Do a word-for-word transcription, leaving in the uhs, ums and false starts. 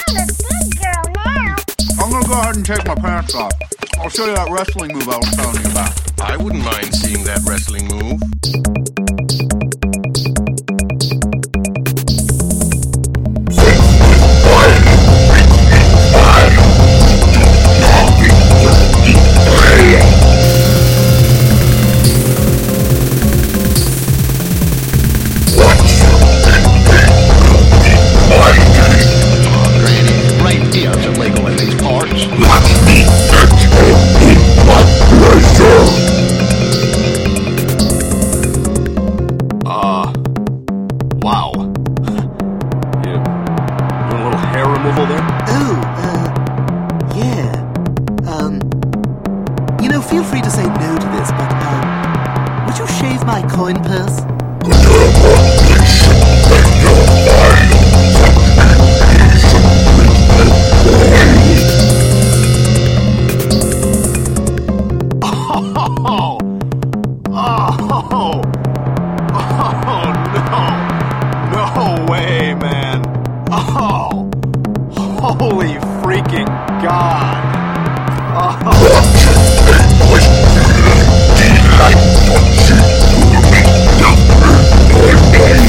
I'm a big girl now. I'm gonna go ahead and take my pants off. I'll show you that wrestling move I was telling you about. I wouldn't mind seeing that wrestling move. Feel free to say no to this, but, um, would you shave my coin purse? Oh, oh, oh, no, no way, man. Oh, holy freaking God. Oh.